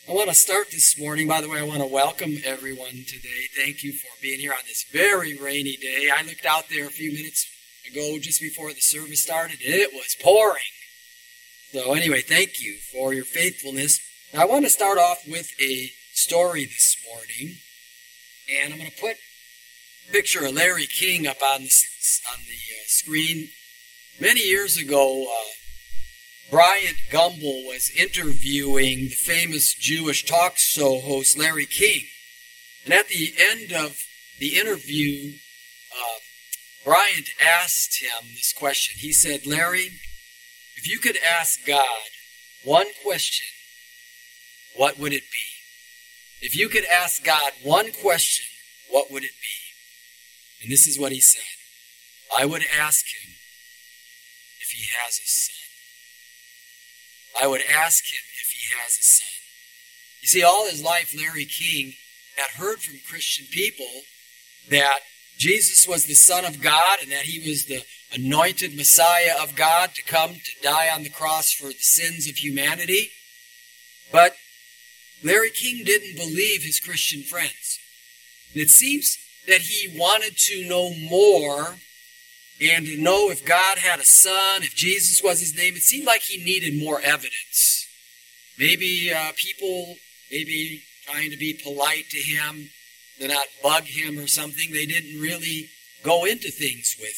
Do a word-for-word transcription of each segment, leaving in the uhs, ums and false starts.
I want to start this morning. By the way, I want to welcome everyone today. Thank you for being here on this very rainy day. I looked out there a few minutes ago just before the service started, and it was pouring. So anyway, thank you for your faithfulness. Now, I want to start off with a story this morning, and I'm going to put a picture of Larry King up on the, on the uh, screen. Many years ago, uh, Bryant Gumbel was interviewing the famous Jewish talk show host Larry King. And at the end of the interview, uh, Bryant asked him this question. He said, "Larry, if you could ask God one question, what would it be? If you could ask God one question, what would it be?" And this is what he said. "I would ask him if he has a son. I would ask him if he has a son." You see, all his life, Larry King had heard from Christian people that Jesus was the Son of God and that he was the anointed Messiah of God to come to die on the cross for the sins of humanity. But Larry King didn't believe his Christian friends. And it seems that he wanted to know more and to know if God had a son, if Jesus was his name. It seemed like he needed more evidence. Maybe uh, people, maybe trying to be polite to him, to not bug him or something. They didn't really go into things with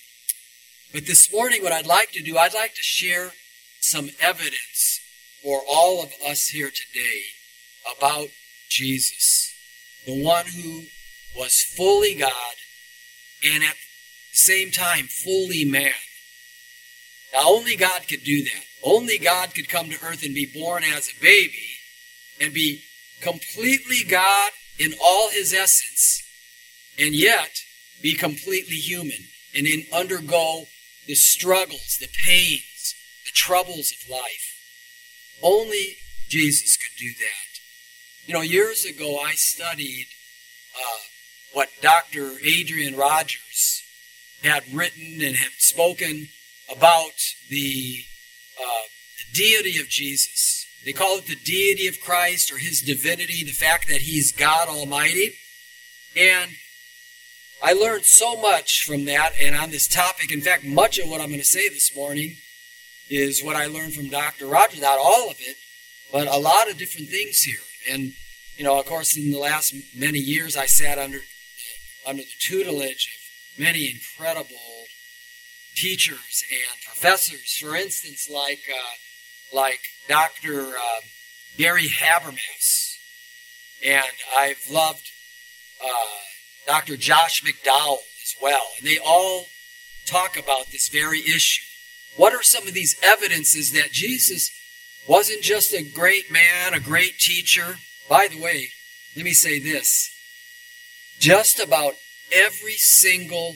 him. But this morning, what I'd like to do, I'd like to share some evidence for all of us here today about Jesus, the one who was fully God and at the same time fully man. Now, only God could do that. Only God could come to earth and be born as a baby and be completely God in all his essence and yet be completely human and in undergo the struggles, the pains, the troubles of life. Only Jesus could do that. You know, years ago I studied uh, what Doctor Adrian Rogers had written and had spoken about the, uh, the deity of Jesus. They call it the deity of Christ or his divinity, the fact that he's God Almighty. And I learned so much from that and on this topic. In fact, much of what I'm going to say this morning is what I learned from Doctor Rogers. Not all of it, but a lot of different things here. And, you know, of course, in the last many years, I sat under, under the tutelage of many incredible teachers and professors. For instance, like uh, like Doctor Uh, Gary Habermas, and I've loved uh, Doctor Josh McDowell as well. And they all talk about this very issue. What are some of these evidences that Jesus wasn't just a great man, a great teacher? By the way, let me say this. Just about every single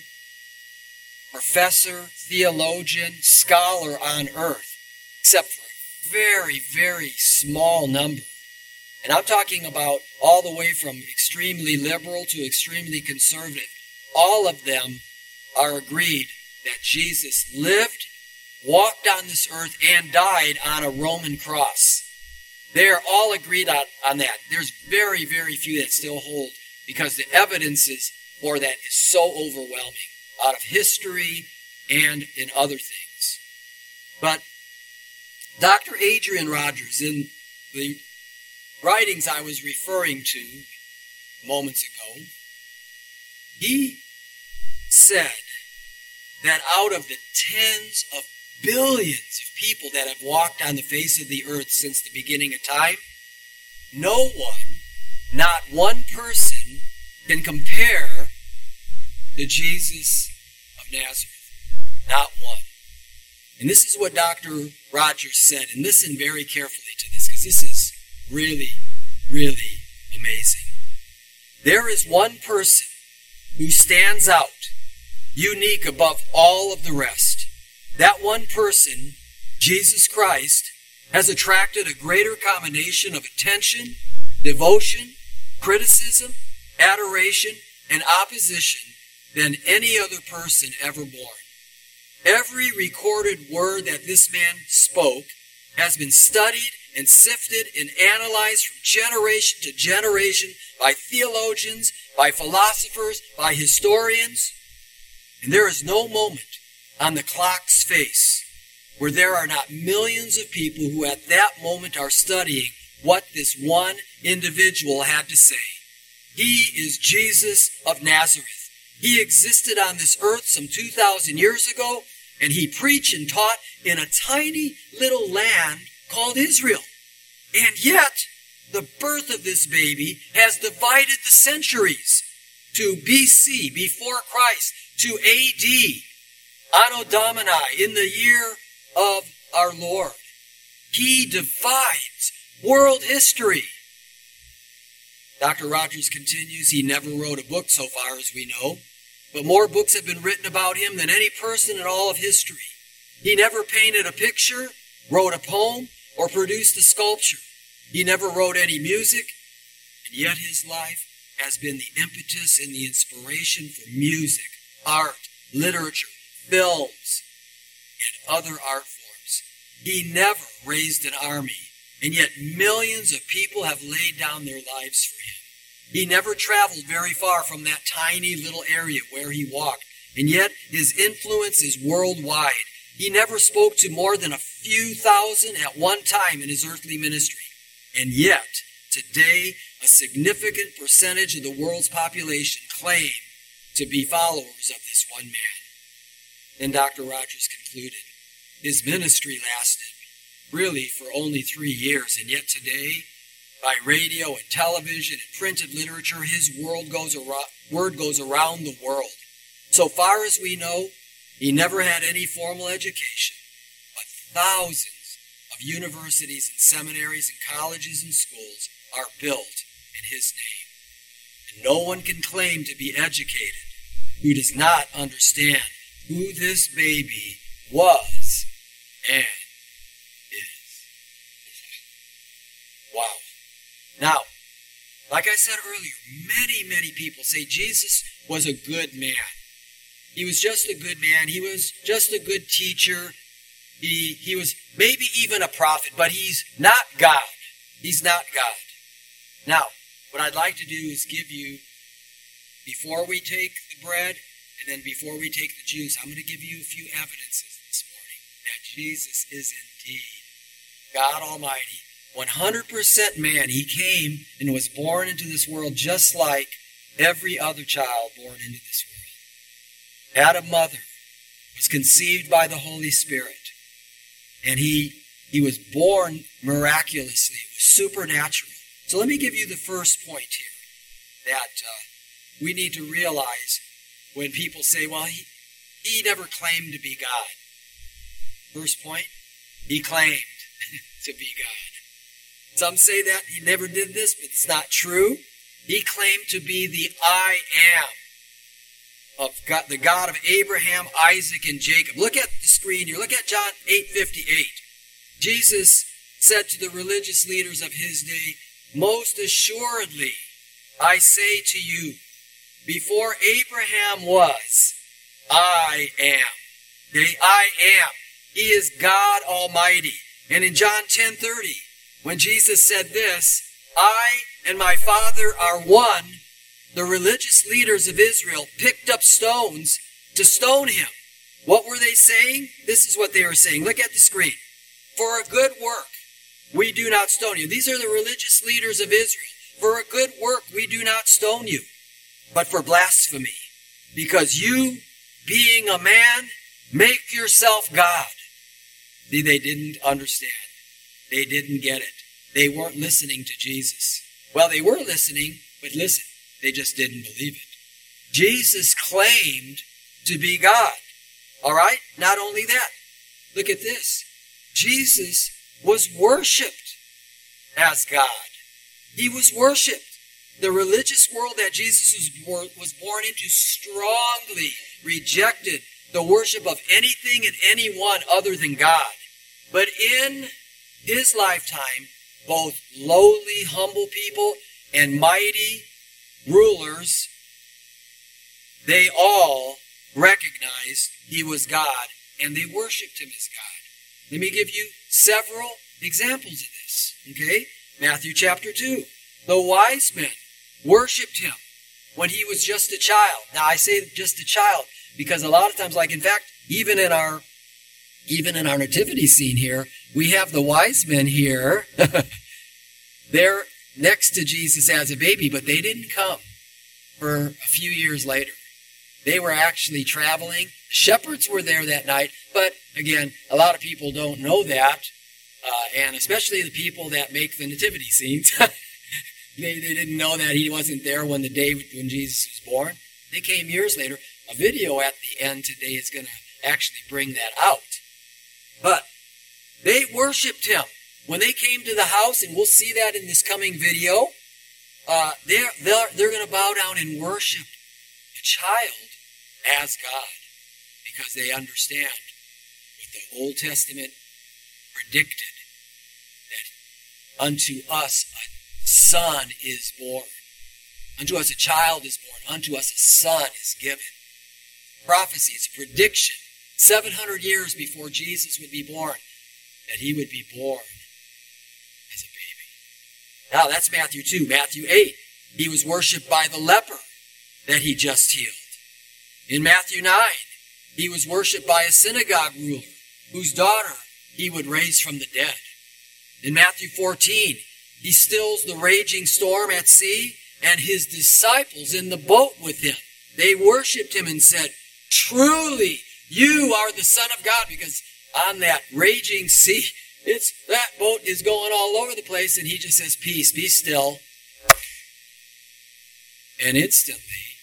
professor, theologian, scholar on earth, except for a very, very small number. And I'm talking about all the way from extremely liberal to extremely conservative. All of them are agreed that Jesus lived, walked on this earth, and died on a Roman cross. They are all agreed on, on that. There's very, very few that still hold because the evidence is for that is so overwhelming out of history and in other things. But Doctor Adrian Rogers, in the writings I was referring to moments ago, he said that out of the tens of billions of people that have walked on the face of the earth since the beginning of time, no one, not one person, can compare to Jesus of Nazareth. Not one. And this is what Doctor Rogers said, and listen very carefully to this, because this is really, really amazing. There is one person who stands out, unique above all of the rest. That one person, Jesus Christ, has attracted a greater combination of attention, devotion, criticism, adoration, and opposition than any other person ever born. Every recorded word that this man spoke has been studied and sifted and analyzed from generation to generation by theologians, by philosophers, by historians. And there is no moment on the clock's face where there are not millions of people who at that moment are studying what this one individual had to say. He is Jesus of Nazareth. He existed on this earth some two thousand years ago, and he preached and taught in a tiny little land called Israel. And yet, the birth of this baby has divided the centuries to B C, before Christ, to A D, Anno Domini, in the year of our Lord. He divides world history. Doctor Rogers continues, he never wrote a book so far as we know, but more books have been written about him than any person in all of history. He never painted a picture, wrote a poem, or produced a sculpture. He never wrote any music, and yet his life has been the impetus and the inspiration for music, art, literature, films, and other art forms. He never raised an army, and yet millions of people have laid down their lives for him. He never traveled very far from that tiny little area where he walked, and yet his influence is worldwide. He never spoke to more than a few thousand at one time in his earthly ministry. And yet, today, a significant percentage of the world's population claim to be followers of this one man. Then Doctor Rogers concluded, his ministry lasted really for only three years, and yet today, by radio and television and printed literature, his world goes around, word goes around the world. So far as we know, he never had any formal education, but thousands of universities and seminaries and colleges and schools are built in his name. And no one can claim to be educated who does not understand who this baby was and is. Wow. Now, like I said earlier, many, many people say Jesus was a good man. He was just a good man. He was just a good teacher. He, he was maybe even a prophet, but he's not God. He's not God. Now, what I'd like to do is give you, before we take the bread and then before we take the juice, I'm going to give you a few evidences this morning that Jesus is indeed God Almighty. one hundred percent man. He came and was born into this world just like every other child born into this world. Had a mother, was conceived by the Holy Spirit, and he, he was born miraculously. It was supernatural. So let me give you the first point here that uh, we need to realize when people say, well, he, he never claimed to be God. First point, he claimed to be God. Some say that he never did this, but it's not true. He claimed to be the I am of God, the God of Abraham, Isaac, and Jacob. Look at the screen here. Look at John eight fifty-eight. Jesus said to the religious leaders of his day, most assuredly, I say to you, before Abraham was, I am. The I am. He is God Almighty. And in John ten thirty, when Jesus said this, I and my Father are one, the religious leaders of Israel picked up stones to stone him. What were they saying? This is what they were saying. Look at the screen. For a good work, we do not stone you. These are the religious leaders of Israel. For a good work, we do not stone you, but for blasphemy, because you, being a man, make yourself God. See, they didn't understand. They didn't get it. They weren't listening to Jesus. Well, they were listening, but listen, they just didn't believe it. Jesus claimed to be God. All right? Not only that, look at this. Jesus was worshipped as God. He was worshipped. The religious world that Jesus was born into strongly rejected the worship of anything and anyone other than God. But in his lifetime, both lowly, humble people and mighty rulers, they all recognized he was God, and they worshiped him as God. Let me give you several examples of this. Okay? Matthew chapter two. The wise men worshipped him when he was just a child. Now I say just a child because a lot of times, like in fact, even in our even in our nativity scene here, we have the wise men here. They're next to Jesus as a baby, but they didn't come for a few years later. They were actually traveling. Shepherds were there that night, but again, a lot of people don't know that, uh, and especially the people that make the nativity scenes. they, they didn't know that he wasn't there when the day when Jesus was born. They came years later. A video at the end today is going to actually bring that out. But they worshipped him. When they came to the house, and we'll see that in this coming video, uh, they're, they're, they're going to bow down and worship a child as God, because they understand what the Old Testament predicted, that unto us a son is born, unto us a child is born, unto us a son is given. Prophecy, it's a prediction, seven hundred years before Jesus would be born, that he would be born as a baby. Now that's Matthew two. Matthew eight, he was worshipped by the leper that he just healed. In Matthew nine, he was worshipped by a synagogue ruler whose daughter he would raise from the dead. In Matthew fourteen, he stills the raging storm at sea, and his disciples in the boat with him, they worshipped him and said, "Truly, you are the Son of God," because on that raging sea, it's that boat is going all over the place, and he just says, "Peace, be still." And instantly,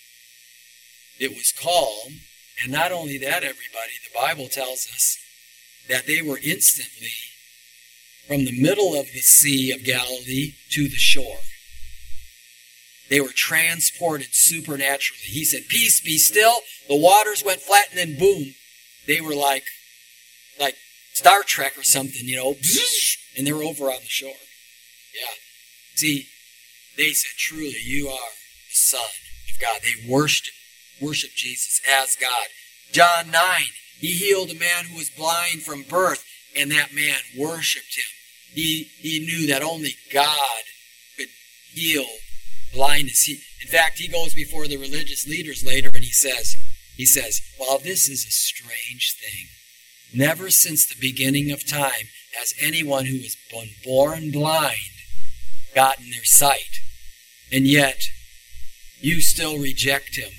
it was calm. And not only that, everybody, the Bible tells us that they were instantly from the middle of the Sea of Galilee to the shore. They were transported supernaturally. He said, "Peace, be still." The waters went flat, and then boom, they were like, like Star Trek or something, you know, and they were over on the shore. Yeah. See, they said, "Truly, you are the Son of God." They worshipped, worshipped Jesus as God. John nine, he healed a man who was blind from birth, and that man worshipped him. He, he knew that only God could heal blindness. He, in fact, he goes before the religious leaders later and he says, he says, "Well, this is a strange thing. Never since the beginning of time has anyone who was born blind gotten their sight. And yet, you still reject him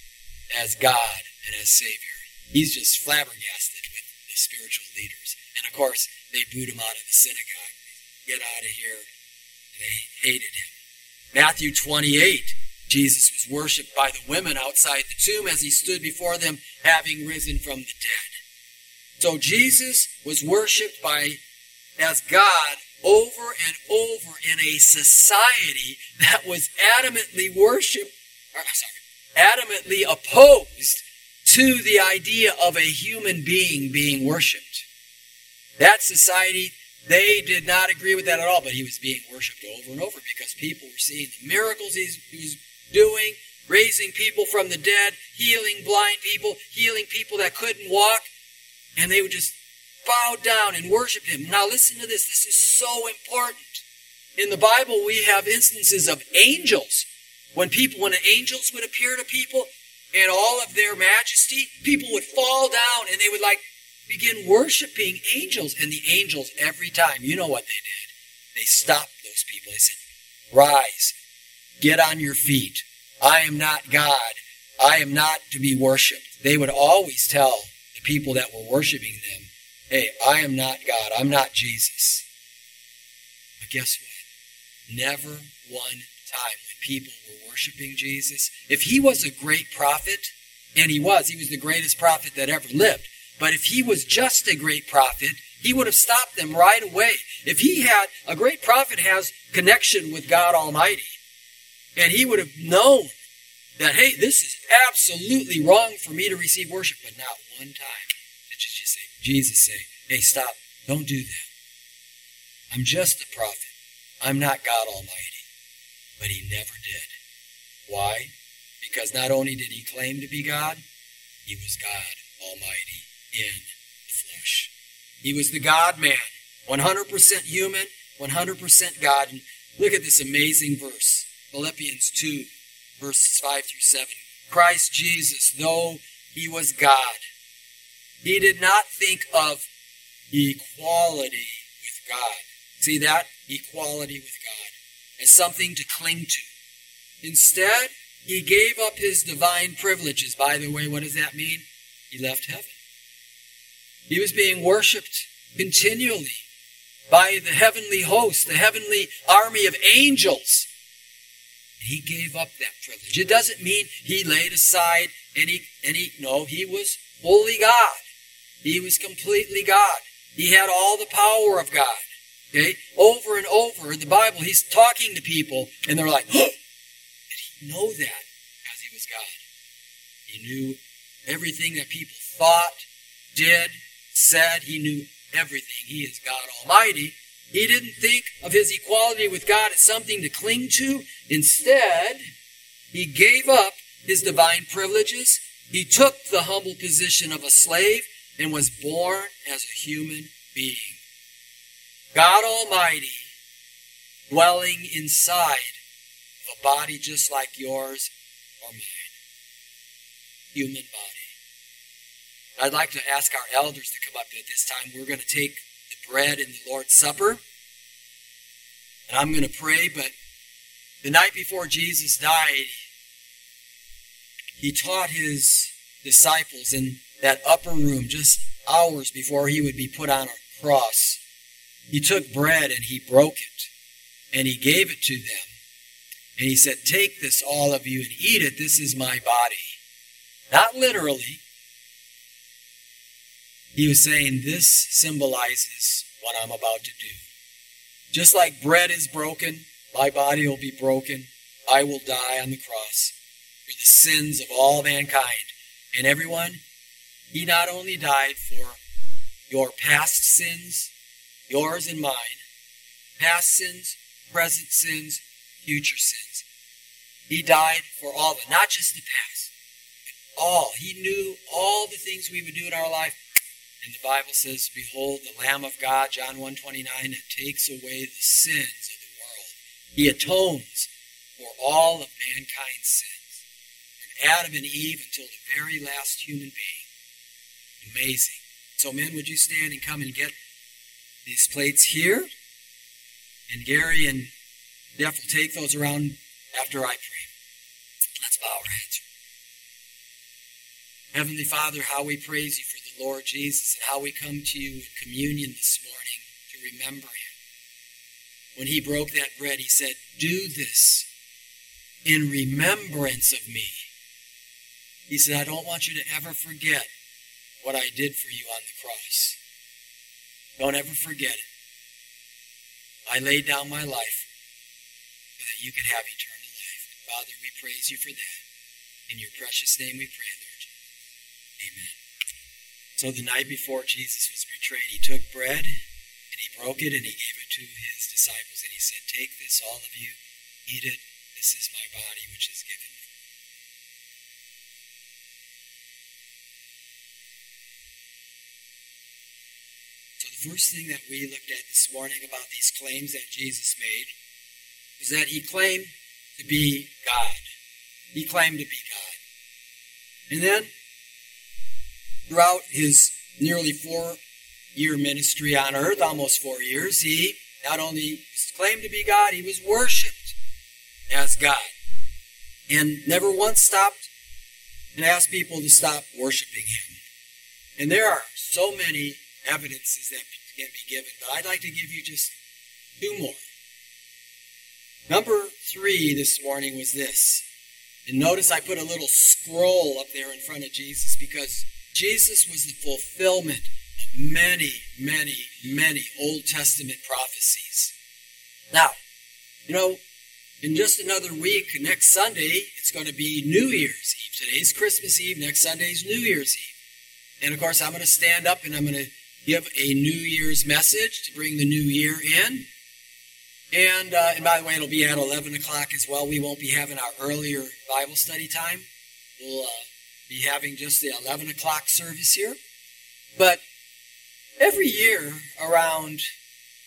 as God and as Savior." He's just flabbergasted with the spiritual leaders. And of course, they booed him out of the synagogue. "Get out of here." And they hated him. Matthew twenty-eight, Jesus was worshipped by the women outside the tomb as he stood before them, having risen from the dead. So Jesus was worshipped by as God over and over in a society that was adamantly worshipped, or, sorry, adamantly opposed to the idea of a human being being worshipped. That society, they did not agree with that at all, but he was being worshipped over and over because people were seeing the miracles he was doing, raising people from the dead, healing blind people, healing people that couldn't walk, and they would just bow down and worship him. Now listen to this. This is so important. In the Bible, we have instances of angels. When people, when the angels would appear to people in all of their majesty, people would fall down and they would like begin worshiping angels. And the angels, every time, you know what they did? They stopped those people. They said, "Rise, get on your feet. I am not God. I am not to be worshipped." They would always tell the people that were worshiping them, "Hey, I am not God. I'm not Jesus." But guess what? Never one time when people were worshiping Jesus, if he was a great prophet, and he was, he was the greatest prophet that ever lived, but if he was just a great prophet, he would have stopped them right away. If he had, a great prophet has connection with God Almighty, and he would have known that, hey, this is absolutely wrong for me to receive worship, but not one time did Jesus say, Jesus say, "Hey, stop, don't do that. I'm just a prophet. I'm not God Almighty." But he never did. Why? Because not only did he claim to be God, he was God Almighty in the flesh. He was the God-man one hundred percent human, one hundred percent God. And look at this amazing verse. Philippians two, verses five through seven. Christ Jesus, though he was God, he did not think of equality with God. See that? Equality with God as something to cling to. Instead, he gave up his divine privileges. By the way, what does that mean? He left heaven. He was being worshipped continually by the heavenly host, the heavenly army of angels. He gave up that privilege. It doesn't mean he laid aside any, any, no, he was fully God. He was completely God. He had all the power of God. Okay? Over and over in the Bible, he's talking to people, and they're like, oh, did he know that? Because he was God. He knew everything that people thought, did, said. He knew everything. He is God Almighty. He didn't think of his equality with God as something to cling to. Instead, he gave up his divine privileges. He took the humble position of a slave and was born as a human being. God Almighty dwelling inside of a body just like yours or mine. Human body. I'd like to ask our elders to come up at this time. We're going to take the bread in the Lord's Supper. And I'm going to pray, but the night before Jesus died, he taught his disciples in that upper room just hours before he would be put on a cross. He took bread and he broke it and he gave it to them. And he said, take this, all of you, and eat it. This is my body. Not literally. He was saying this symbolizes what I'm about to do. Just like bread is broken, my body will be broken. I will die on the cross for the sins of all mankind. And everyone, he not only died for your past sins, yours and mine, past sins, present sins, future sins. He died for all of it, not just the past, but all. He knew all the things we would do in our life. And the Bible says, behold, the Lamb of God, John one twenty-nine, that takes away the sins of the world. He atones for all of mankind's sins, from Adam and Eve until the very last human being. Amazing. So men, would you stand and come and get these plates here? And Gary and Jeff will take those around after I pray. Let's bow our heads. Heavenly Father, how we praise you for the Lord Jesus and how we come to you in communion this morning to remember him. When he broke that bread, he said, do this in remembrance of me. He said, I don't want you to ever forget what I did for you on the cross. Don't ever forget it. I laid down my life so that you could have eternal life. Father, we praise you for that. In your precious name we pray, Lord. Amen. So the night before Jesus was betrayed, he took bread and he broke it and he gave it to his disciples and he said, take this, all of you, eat it. This is my body which is given for you. So the first thing that we looked at this morning about these claims that Jesus made was that he claimed to be God. He claimed to be God. And then, throughout his nearly four-year ministry on earth, almost four years, he not only claimed to be God, he was worshipped as God. And never once stopped and asked people to stop worshiping him. And there are so many evidences that can be given, but I'd like to give you just two more. Number three this morning was this. And notice I put a little scroll up there in front of Jesus because Jesus was the fulfillment of many, many, many Old Testament prophecies. Now, you know, in just another week, next Sunday, it's going to be New Year's Eve. Today's Christmas Eve, next Sunday's New Year's Eve. And of course, I'm going to stand up and I'm going to give a New Year's message to bring the new year in. And, uh, and by the way, it'll be at eleven o'clock as well. We won't be having our earlier Bible study time. We'll uh, be having just the eleven o'clock service here. But every year around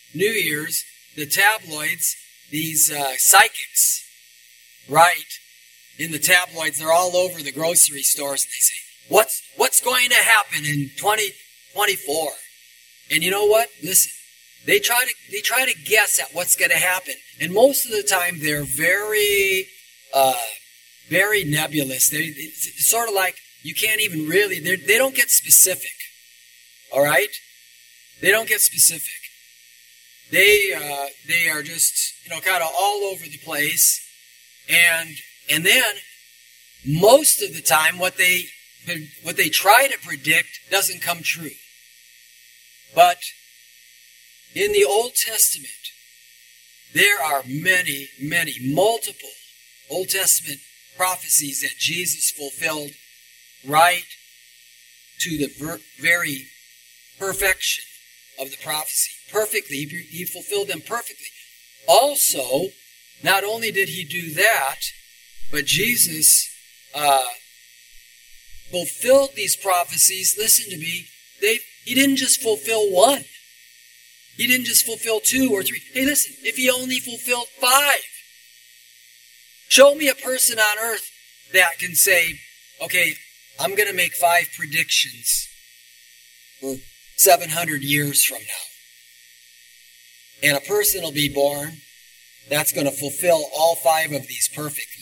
New Year's, the tabloids, these uh, psychics, right, in the tabloids, they're all over the grocery stores, and they say, what's, what's going to happen in twenty twenty-four? And you know what? Listen, they try to they try to guess at what's going to happen. And most of the time, they're very, uh, very nebulous. They, it's sort of like you can't even really, they don't get specific. All right? They don't get specific. They uh, they are just, you know, kind of all over the place. And and then most of the time, what they what they try to predict doesn't come true. But in the Old Testament, there are many, many, multiple Old Testament prophecies that Jesus fulfilled right to the ver- very perfection of the prophecy. Perfectly. He, he fulfilled them perfectly. Also, not only did he do that, but Jesus uh, fulfilled these prophecies. Listen to me. They He didn't just fulfill one. He didn't just fulfill two or three. Hey, listen, if he only fulfilled five, show me a person on earth that can say, okay, I'm going to make five predictions for seven hundred years from now. And a person will be born that's going to fulfill all five of these perfectly.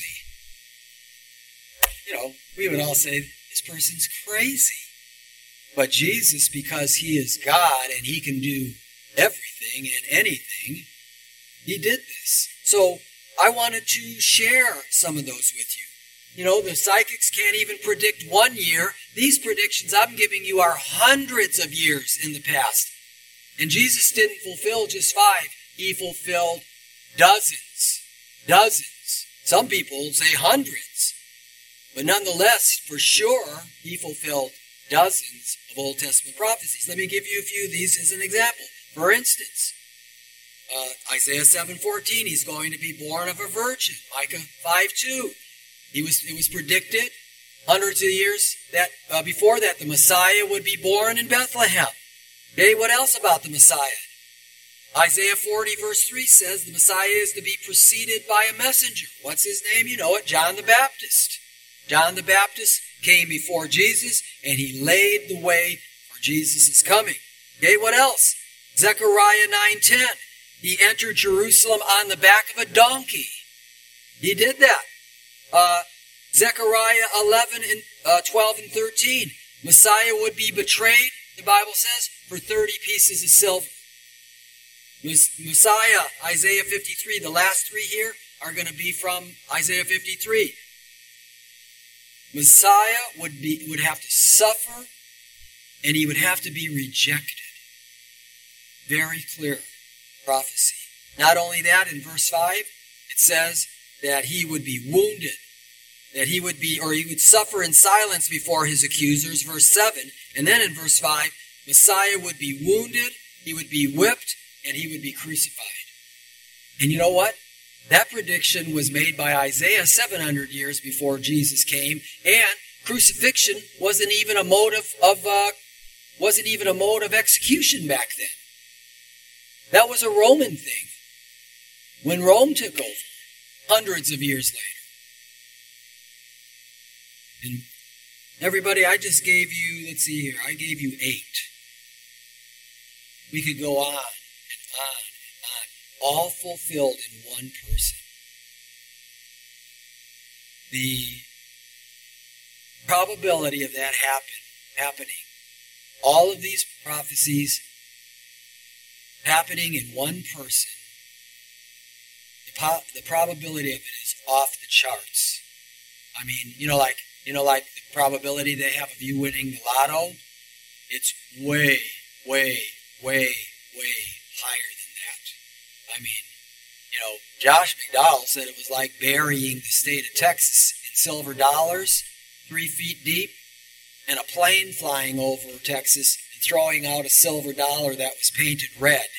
You know, we would all say, this person's crazy. But Jesus, because he is God and he can do everything and anything, he did this. So I wanted to share some of those with you. You know, the psychics can't even predict one year. These predictions I'm giving you are hundreds of years in the past. And Jesus didn't fulfill just five. He fulfilled dozens. Dozens. Some people say hundreds. But nonetheless, for sure, he fulfilled dozens of Old Testament prophecies. Let me give you a few of these as an example. For instance, uh, Isaiah seven fourteen, he's going to be born of a virgin. Micah five two, he was, it was predicted hundreds of years that uh, before that the Messiah would be born in Bethlehem. Okay, what else about the Messiah? Isaiah forty verse three says the Messiah is to be preceded by a messenger. What's his name? You know it, John the Baptist. John the Baptist came before Jesus, and he laid the way for Jesus' coming. Okay, what else? Zechariah nine ten. He entered Jerusalem on the back of a donkey. He did that. Uh, Zechariah eleven and uh, twelve and thirteen. Messiah would be betrayed, the Bible says, for thirty pieces of silver. Messiah, Isaiah fifty-three. The last three here are going to be from Isaiah fifty-three. Messiah would be would have to suffer, and he would have to be rejected. Very clear prophecy. Not only that, in verse five, it says that he would be wounded, that he would be, or he would suffer in silence before his accusers, verse seven. And then in verse five, Messiah would be wounded, he would be whipped, and he would be crucified. And you know what? That prediction was made by Isaiah seven hundred years before Jesus came, and crucifixion wasn't even a mode of, of uh, wasn't even a mode of execution back then. That was a Roman thing. When Rome took over, hundreds of years later. And everybody, I just gave you, let's see here, I gave you eight. We could go on and on. All fulfilled in one person. The probability of that happen, happening, all of these prophecies happening in one person, the, po- the probability of it is off the charts. I mean, you know, like you know, like the probability they have of you winning the lotto, it's way, way, way, way higher than that. I mean, you know, Josh McDowell said it was like burying the state of Texas in silver dollars, three feet deep, and a plane flying over Texas and throwing out a silver dollar that was painted red.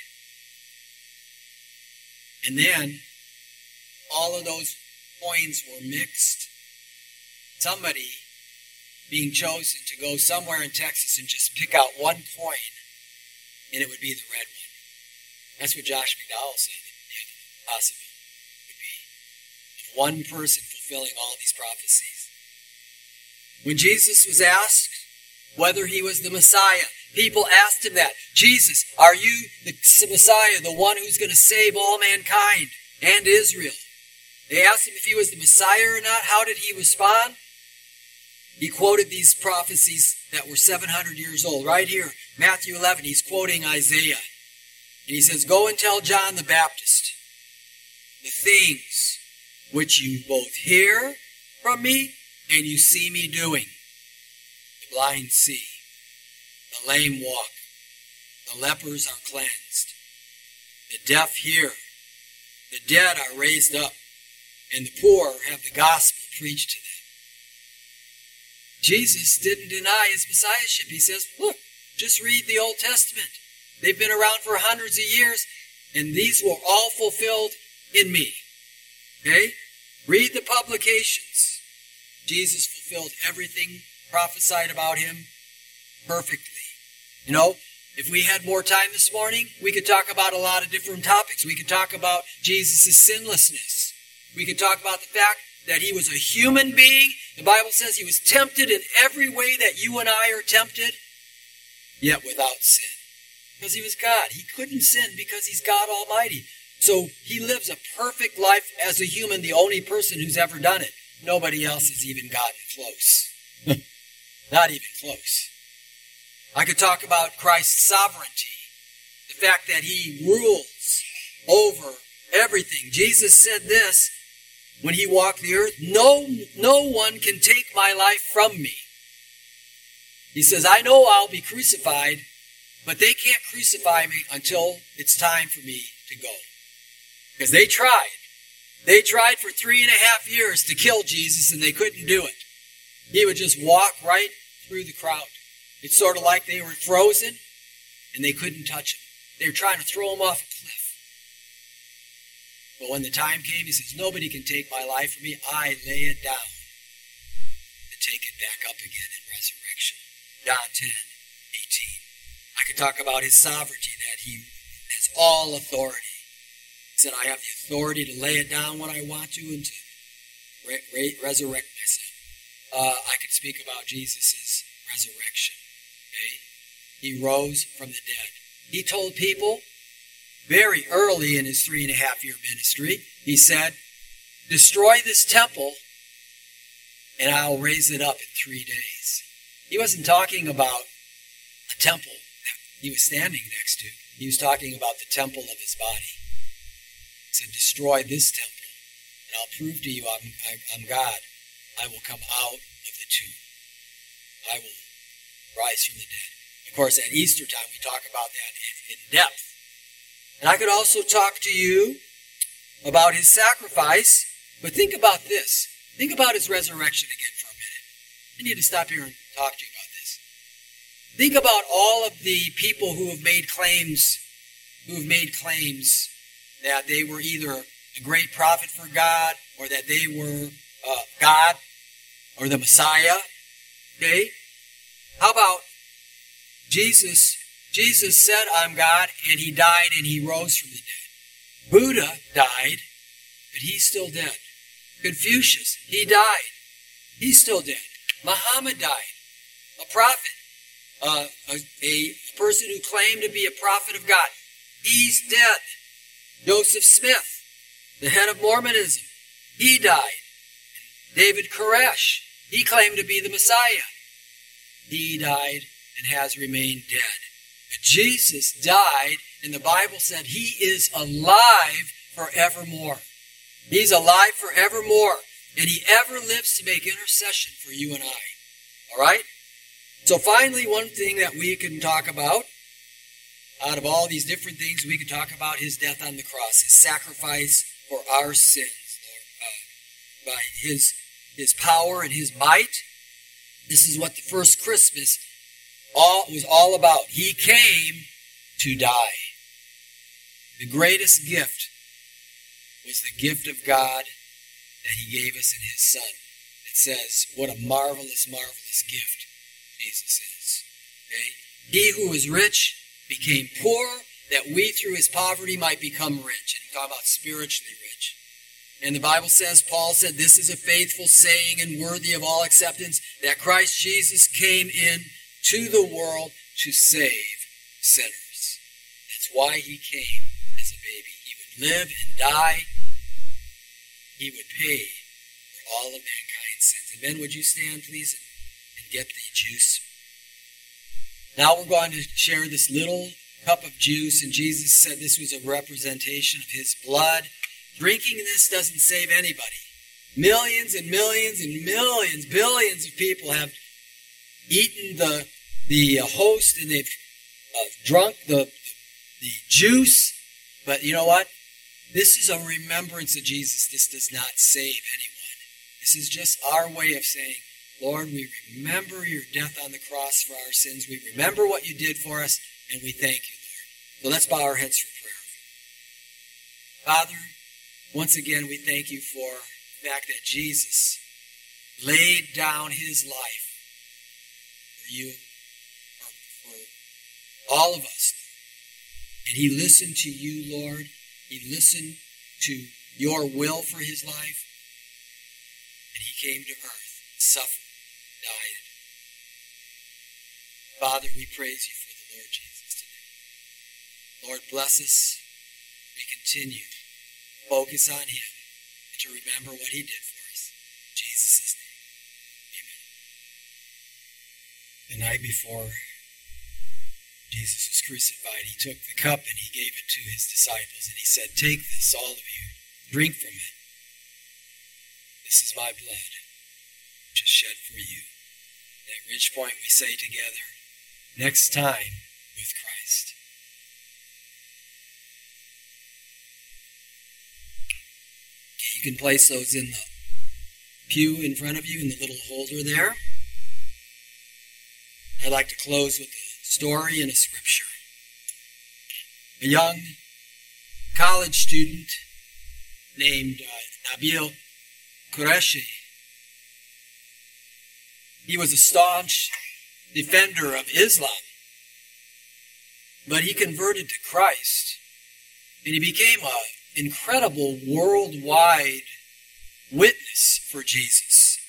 And then all of those coins were mixed. Somebody being chosen to go somewhere in Texas and just pick out one coin, and it would be the red one. That's what Josh McDowell said the possibility would be. Of one person fulfilling all these prophecies. When Jesus was asked whether he was the Messiah, people asked him that. Jesus, are you the Messiah, the one who's going to save all mankind and Israel? They asked him if he was the Messiah or not. How did he respond? He quoted these prophecies that were seven hundred years old. Right here, Matthew eleven, he's quoting Isaiah. And he says, go and tell John the Baptist the things which you both hear from me and you see me doing. The blind see, the lame walk, the lepers are cleansed, the deaf hear, the dead are raised up, and the poor have the gospel preached to them. Jesus didn't deny his messiahship. He says, look, just read the Old Testament. They've been around for hundreds of years, and these were all fulfilled in me. Okay? Read the publications. Jesus fulfilled everything prophesied about him perfectly. You know, if we had more time this morning, we could talk about a lot of different topics. We could talk about Jesus' sinlessness. We could talk about the fact that he was a human being. The Bible says he was tempted in every way that you and I are tempted, yet without sin. Because he was God. He couldn't sin because he's God Almighty. So he lives a perfect life as a human, the only person who's ever done it. Nobody else has even gotten close. Not even close. I could talk about Christ's sovereignty. The fact that he rules over everything. Jesus said this when he walked the earth, no, no one can take my life from me. He says, I know I'll be crucified, but they can't crucify me until it's time for me to go. Because they tried. They tried for three and a half years to kill Jesus, and they couldn't do it. He would just walk right through the crowd. It's sort of like they were frozen, and they couldn't touch him. They were trying to throw him off a cliff. But when the time came, he says, nobody can take my life from me. I lay it down to take it back up again in resurrection. John ten eighteen. I could talk about his sovereignty, that he has all authority. He said, I have the authority to lay it down when I want to and to re- re- resurrect myself. Uh, I could speak about Jesus' resurrection. Okay? He rose from the dead. He told people very early in his three and a half year ministry, he said, destroy this temple and I'll raise it up in three days. He wasn't talking about a temple that he was standing next to. He was talking about the temple of his body. He said, destroy this temple and I'll prove to you I'm, I'm God. I will come out of the tomb. I will rise from the dead. Of course, at Easter time, we talk about that in, in depth. And I could also talk to you about his sacrifice, but think about this. Think about his resurrection again for a minute. I need to stop here and talk to you about this. Think about all of the people who have made claims, who have made claims that they were either a great prophet for God, or that they were uh, God, or the Messiah. Okay? How about Jesus? Jesus said, I'm God, and he died and he rose from the dead. Buddha died, but he's still dead. Confucius, he died. He's still dead. Muhammad died. A prophet. Uh, a, a person who claimed to be a prophet of God. He's dead. Joseph Smith, the head of Mormonism, he died. David Koresh, he claimed to be the Messiah. He died and has remained dead. But Jesus died, and the Bible said he is alive forevermore. He's alive forevermore, and he ever lives to make intercession for you and I. All right? So finally, one thing that we can talk about, out of all these different things, we can talk about his death on the cross, his sacrifice for our sins, Lord, uh, by his, his power and his might. This is what the first Christmas all was all about. He came to die. The greatest gift was the gift of God that he gave us in his Son. It says, what a marvelous, marvelous gift Jesus is. Okay? He who was rich became poor that we through his poverty might become rich. And we talk about spiritually rich. And the Bible says, Paul said, this is a faithful saying and worthy of all acceptance, that Christ Jesus came in to the world to save sinners. That's why he came as a baby. He would live and die. He would pay for all of mankind's sins. And men, would you stand, please, and, and get the juice? Now we're going to share this little cup of juice, and Jesus said this was a representation of his blood. Drinking this doesn't save anybody. Millions and millions and millions, billions of people have eaten the the host, and they've uh, drunk the the juice. But you know what? This is a remembrance of Jesus. This does not save anyone. This is just our way of saying, Lord, we remember your death on the cross for our sins. We remember what you did for us, and we thank you, Lord. So let's bow our heads for prayer. Father, once again, we thank you for the fact that Jesus laid down his life for you, for, for all of us, Lord. And he listened to you, Lord. He listened to your will for his life. And he came to earth, suffered, died. Father, we praise you for the Lord Jesus today. Lord, bless us. We continue to focus on him and to remember what he did for us. In Jesus' name, amen. The night before Jesus was crucified, he took the cup and he gave it to his disciples, and he said, take this, all of you, drink from it. This is my blood, which is shed for you. At which point we say together, next time with Christ. Okay, you can place those in the pew in front of you, in the little holder there. I'd like to close with a story and a scripture. A young college student named uh, Nabil Qureshi. He was a staunch defender of Islam, but he converted to Christ, and he became an incredible worldwide witness for Jesus.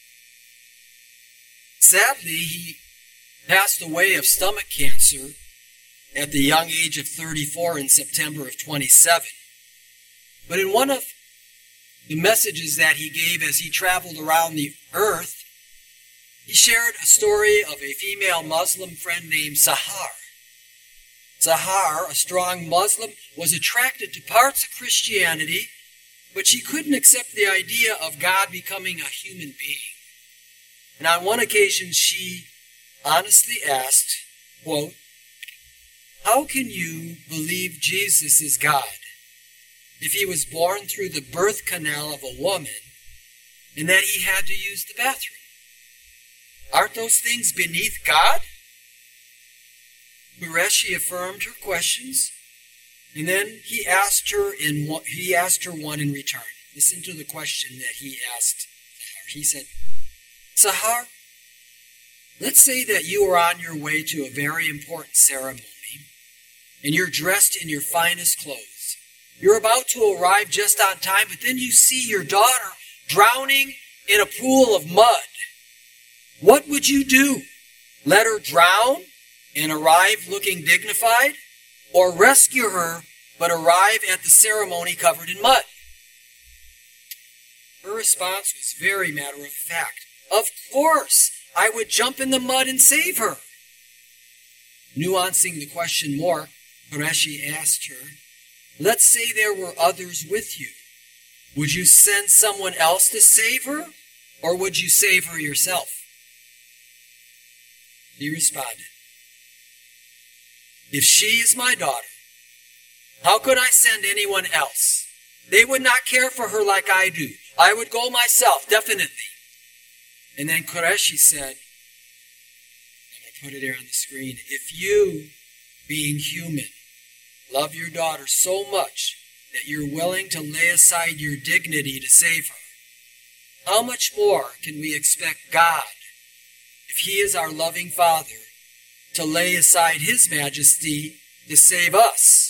Sadly, he passed away of stomach cancer at the young age of thirty-four in September of twenty-seven. But in one of the messages that he gave as he traveled around the earth, he shared a story of a female Muslim friend named Sahar. Sahar, a strong Muslim, was attracted to parts of Christianity, but she couldn't accept the idea of God becoming a human being. And on one occasion, she honestly asked, quote, how can you believe Jesus is God if he was born through the birth canal of a woman and that he had to use the bathroom? Aren't those things beneath God? Qureshi affirmed her questions, and then he asked her in one, he asked her one in return. Listen to the question that he asked Sahar. He said, Sahar, let's say that you are on your way to a very important ceremony, and you're dressed in your finest clothes. You're about to arrive just on time, but then you see your daughter drowning in a pool of mud. What would you do? Let her drown and arrive looking dignified? Or rescue her but arrive at the ceremony covered in mud? Her response was very matter of fact. Of course, I would jump in the mud and save her. Nuancing the question more, Qureshi asked her, let's say there were others with you. Would you send someone else to save her, or would you save her yourself? He responded, if she is my daughter, how could I send anyone else? They would not care for her like I do. I would go myself, definitely. And then Qureshi said, I'm going to put it here on the screen, if you, being human, love your daughter so much that you're willing to lay aside your dignity to save her, how much more can we expect God, if he is our loving Father, to lay aside his majesty to save us.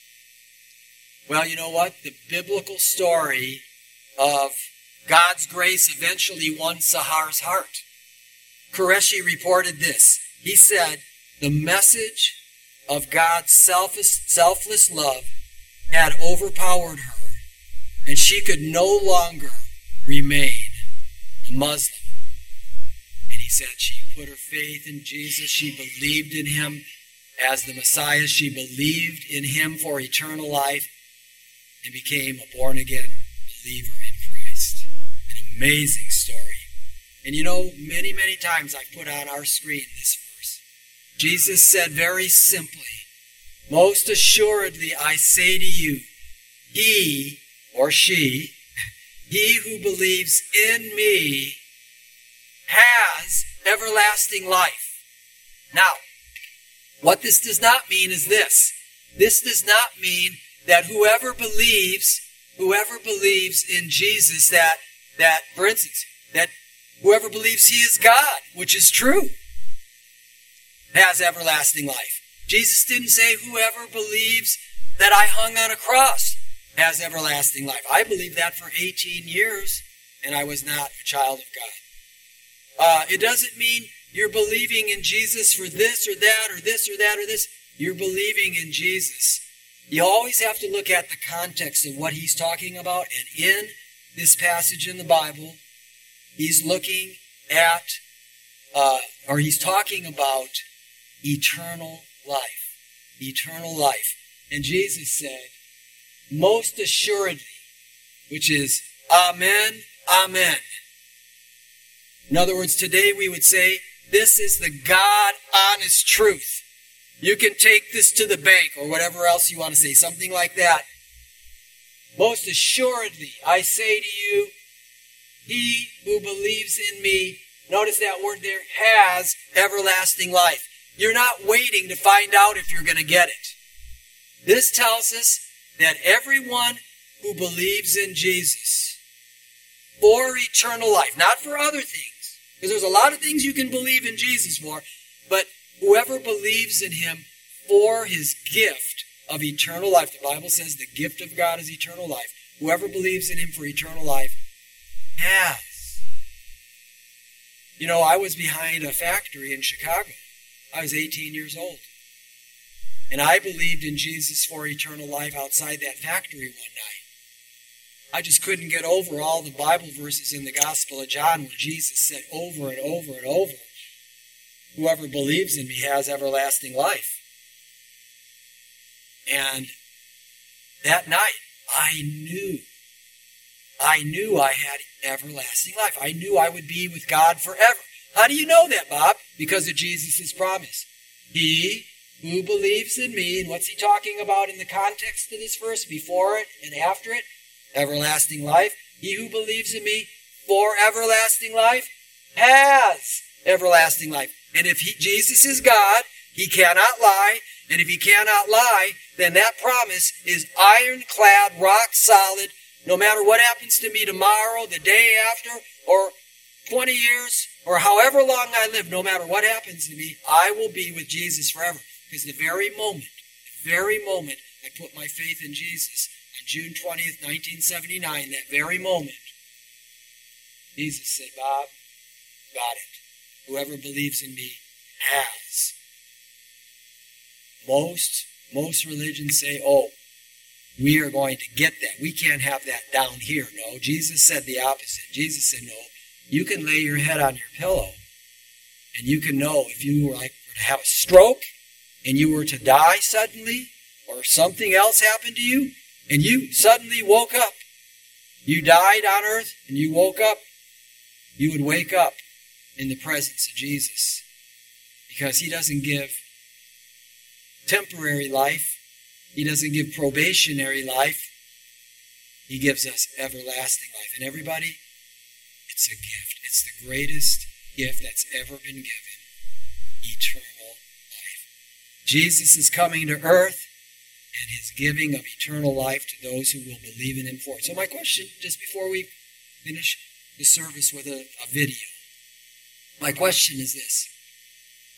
Well, you know what? The biblical story of God's grace eventually won Sahar's heart. Qureshi reported this. He said, the message of God's selfless, selfless love had overpowered her, and she could no longer remain a Muslim. And he said she put her faith in Jesus. She believed in him as the Messiah. She believed in him for eternal life and became a born-again believer in Christ. An amazing story. And you know, many, many times I've put on our screen this verse. Jesus said very simply, most assuredly I say to you, he or she, he who believes in me has everlasting life. Now, what this does not mean is this. This does not mean that whoever believes, whoever believes in Jesus, that, that, for instance, that whoever believes he is God, which is true, has everlasting life. Jesus didn't say whoever believes that I hung on a cross has everlasting life. I believed that for eighteen years, and I was not a child of God. Uh, it doesn't mean you're believing in Jesus for this or that or this or that or this. You're believing in Jesus. You always have to look at the context of what he's talking about. And in this passage in the Bible, he's looking at, uh, or he's talking about eternal life. Eternal life. And Jesus said, most assuredly, which is Amen, Amen. In other words, today we would say, this is the God-honest truth. You can take this to the bank or whatever else you want to say, something like that. Most assuredly, I say to you, he who believes in me, notice that word there, has everlasting life. You're not waiting to find out if you're going to get it. This tells us that everyone who believes in Jesus for eternal life, not for other things, because there's a lot of things you can believe in Jesus for, but whoever believes in him for his gift of eternal life, the Bible says the gift of God is eternal life. Whoever believes in him for eternal life has. You know, I was behind a factory in Chicago. I was eighteen years old. And I believed in Jesus for eternal life outside that factory one night. I just couldn't get over all the Bible verses in the Gospel of John where Jesus said over and over and over, whoever believes in me has everlasting life. And that night, I knew, I knew I had everlasting life. I knew I would be with God forever. How do you know that, Bob? Because of Jesus' promise. He who believes in me, and what's he talking about in the context of this verse, before it and after it? Everlasting life. He who believes in me for everlasting life has everlasting life. And if he, Jesus is God, he cannot lie. And if he cannot lie, then that promise is ironclad, rock solid. No matter what happens to me tomorrow, the day after, or twenty years, or however long I live, no matter what happens to me, I will be with Jesus forever. Because the very moment, the very moment I put my faith in Jesus, on June twentieth, nineteen seventy-nine, that very moment, Jesus said, Bob, got it. Whoever believes in me has. Most, most religions say, oh, we are going to get that. We can't have that down here. No, Jesus said the opposite. Jesus said, no, you can lay your head on your pillow and you can know if you were like to have a stroke and you were to die suddenly or something else happened to you and you suddenly woke up. You died on earth and you woke up. You would wake up in the presence of Jesus because he doesn't give temporary life. He doesn't give probationary life. He gives us everlasting life. And everybody, it's a gift. It's the greatest gift that's ever been given. Eternal life. Jesus is coming to earth and his giving of eternal life to those who will believe in him for it. So my question, just before we finish the service with a, a video, my question is this.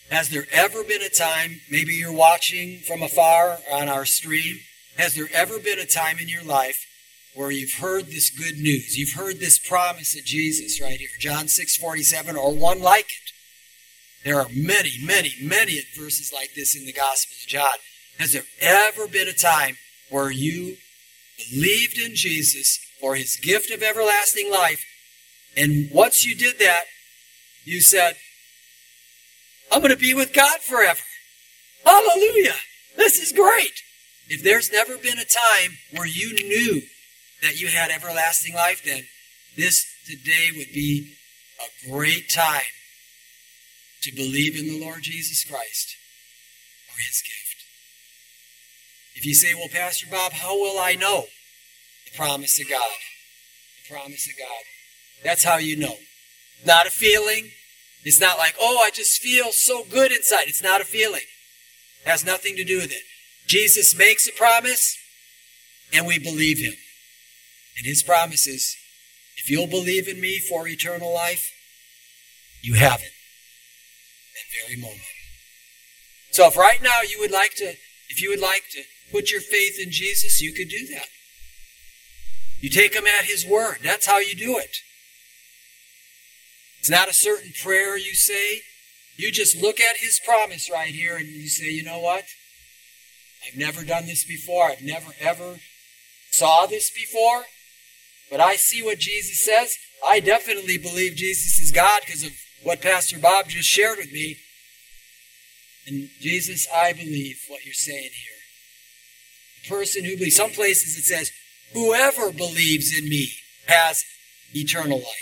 Has there ever been a time, maybe you're watching from afar on our stream, has there ever been a time in your life where you've heard this good news? You've heard this promise of Jesus right here, John six forty-seven, or one like it. There are many, many, many verses like this in the Gospel of John. Has there ever been a time where you believed in Jesus for his gift of everlasting life, and once you did that, you said, I'm going to be with God forever. Hallelujah. This is great. If there's never been a time where you knew that you had everlasting life, then this today would be a great time to believe in the Lord Jesus Christ or his gift. If you say, well, Pastor Bob, how will I know? The promise of God. The promise of God. That's how you know. Not a feeling. It's not like, oh, I just feel so good inside. It's not a feeling. It has nothing to do with it. Jesus makes a promise, and we believe him. And his promise is, if you'll believe in me for eternal life, you have it. That very moment. So if right now you would like to, if you would like to put your faith in Jesus, you could do that. You take him at his word. That's how you do it. It's not a certain prayer you say. You just look at his promise right here and you say, you know what? I've never done this before. I've never ever saw this before. But I see what Jesus says. I definitely believe Jesus is God because of what Pastor Bob just shared with me. And Jesus, I believe what you're saying here. The person who believes, some places it says, whoever believes in me has eternal life.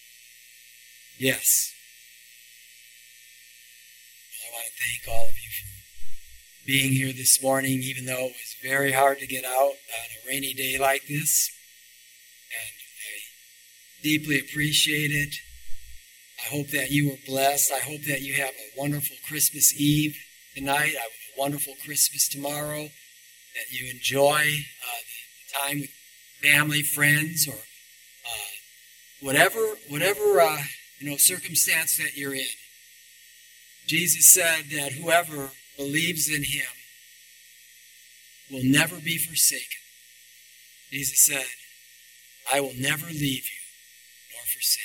Yes. Well, I want to thank all of you for being here this morning, even though it was very hard to get out on a rainy day like this. And I deeply appreciate it. I hope that you were blessed. I hope that you have a wonderful Christmas Eve tonight, a wonderful Christmas tomorrow, that you enjoy uh, the time with family, friends, or uh, whatever, whatever uh, you know, circumstance that you're in. Jesus said that whoever believes in him will never be forsaken. Jesus said, I will never leave you nor forsake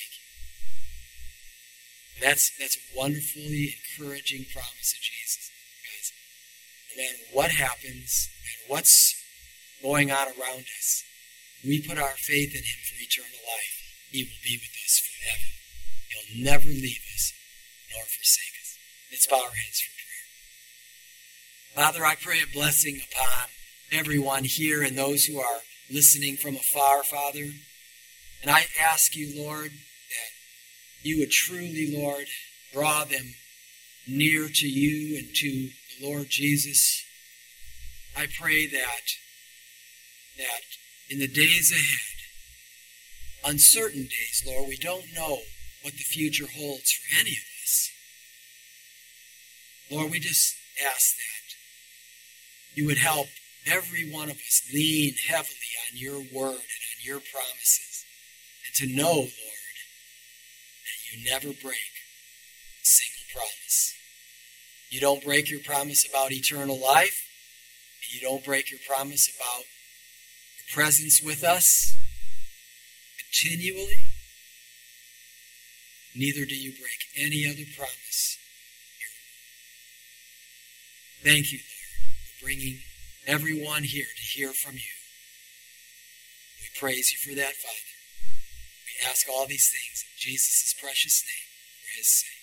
you. And that's, that's a wonderfully encouraging promise of Jesus. Guys, no matter what happens, no matter what's going on around us, we put our faith in him for eternal life, he will be with us forever. He'll never leave us nor forsake us. Let's bow our heads for prayer. Father, I pray a blessing upon everyone here and those who are listening from afar, Father. And I ask you, Lord, that you would truly, Lord, draw them near to you and to the Lord Jesus. I pray that, that in the days ahead, uncertain days, Lord, we don't know what the future holds for any of us. Lord, we just ask that you would help every one of us lean heavily on your word and on your promises, and to know, Lord, that you never break a single promise. You don't break your promise about eternal life, and you don't break your promise about your presence with us continually. Neither do you break any other promise. Thank you, Lord, for bringing everyone here to hear from you. We praise you for that, Father. We ask all these things in Jesus' precious name for his sake.